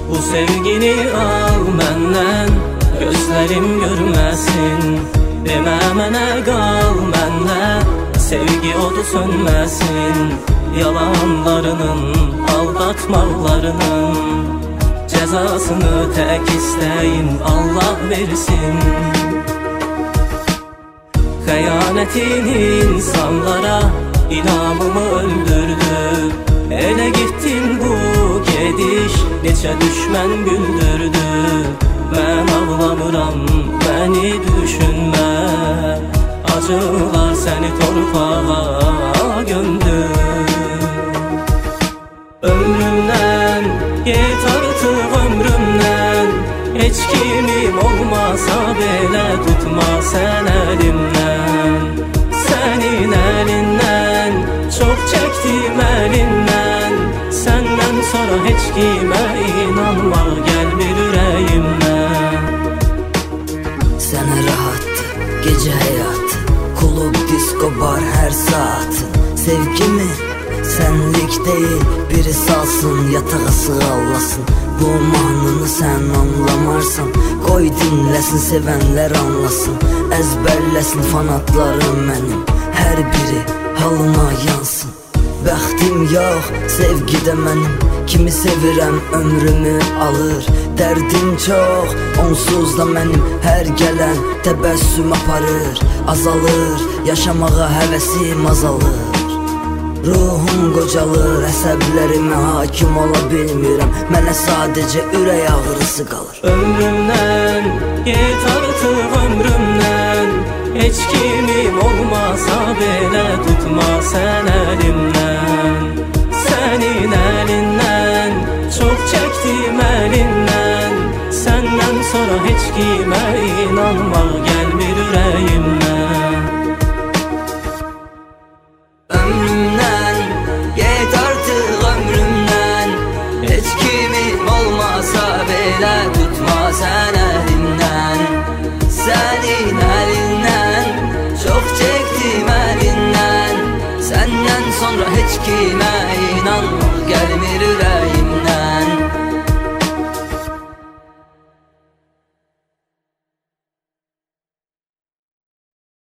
Bu sevgini al məndən, gözlərim görməsin. Demə mənə qal mənlə, sevgi odu sönməsin. Yalanlarının, aldatmalarının cəzasını tək istəyim Allah versin. Xəyanətin insanlara inamımı öldürdü. Elə gittin bu gediş, neçə düşmən güldürdü. Mən ağlamıram, məni düşünmə. Acılar səni torpağa gömdü. Ömrümdən, get artıq ömrümdən. Heç kimim olmasa belə tutma sən əlimdən. Sənin əlindən, çox çəkdim əlindən. Səndən sonra heç kimə inanmaq gəlmir ürəyimdən. Sənə rahatdır, gecə həyatı, klub, disko, bar hər saatın. Sevgimi sənlik deyil, biri salsın, yatağa sığallasın. Bu mahnını sən anlamarsan, qoy dinləsin, sevənlər anlasın. Əzbərləsin fanatlarım mənim, hər biri halına yansın. Bəxtim yox, sevgidə mənim, kimi sevirəm ömrümü alır. Dərdim çox, onsuz da mənim, hər gələn təbəssüm aparır. Azalır, yaşamağa həvəsim azalır. Ruhum qocalır, əsəblərimə hakim ola bilmirəm. Mənə sadəcə ürək ağrısı qalır. Ömrümdən, get artıq ömrümdən. Heç kimim olmasa belə tutma sən əlimdən. Sənin əlindən, çox çəkdim əlindən. Səndən sonra heç kimə inanmaq gəlmir ürəyimdən. Ömrümdən, get artıq ömrümdən. Heç kimim olmasa belə tutma sən əlimdən. Sənin əlindən, çox çəkdim əlindən. Səndən sonra heç kimə inanmaq gəlmir ürəyimdən.